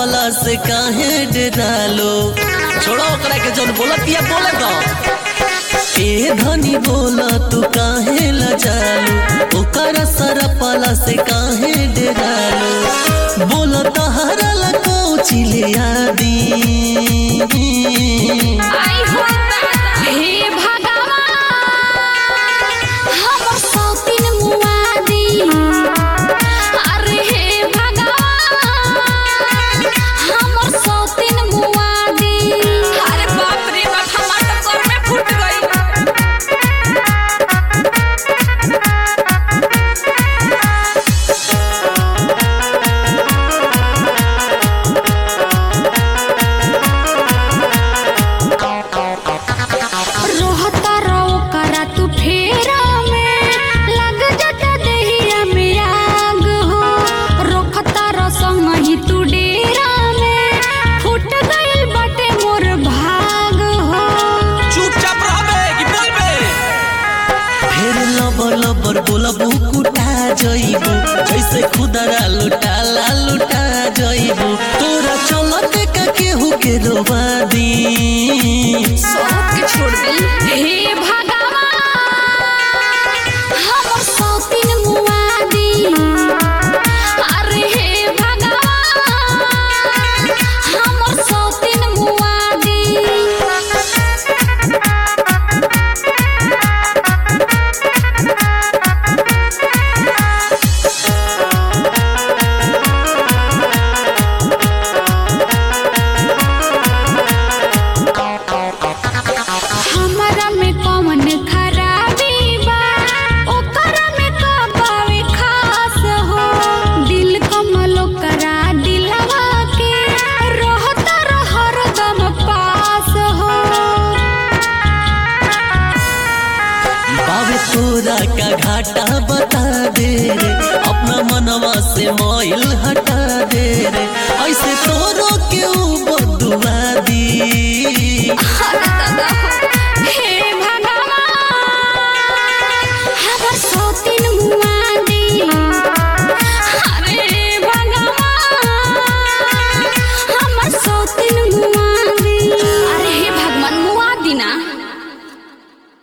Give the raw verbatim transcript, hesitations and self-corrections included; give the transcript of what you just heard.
पाला से काहे डरालो। छोड़ो ओकरा के जौन बोलत या बोले दो। ए धनी बोला तू काहे लजालो, ओकरा सारा पाला से काहे डरालो। बोला तहरा लगो चिले आदि आई हो हे भगवान हमर सौतीन मुआदी। अरे हे भगवान हमर सौतीन मुआदी। अरे बाप रे बाप हमार तो सर में फूट गई। रोहता रहो करा तू फेरा में लग जाता देहिया में आग हो। रोखता रसम ही तू डेरा में फूट गइल बाटे मोर भाग हो। चुपचाप रहबे कि बोलबे। फिर लबर लबर बोलबू कुटा जइबू, जैसे खुदरा लुटाला लुटा जइबू। तोरा चलत का केहू के रोवा दी। सब के छोड़ दी हे भगवान हमर सौतीन मुआदी। अरे हे भगवान हमर सौतीन मुआदी। हमरा में कौन खराबी बा, ओकरा में का बावे खास हो। दिल कमलो करा दिलवा के रहता हरदम पास हो। बाबे तोरा का घाटा बता दे रे, अपना मनवा से मोइल हटा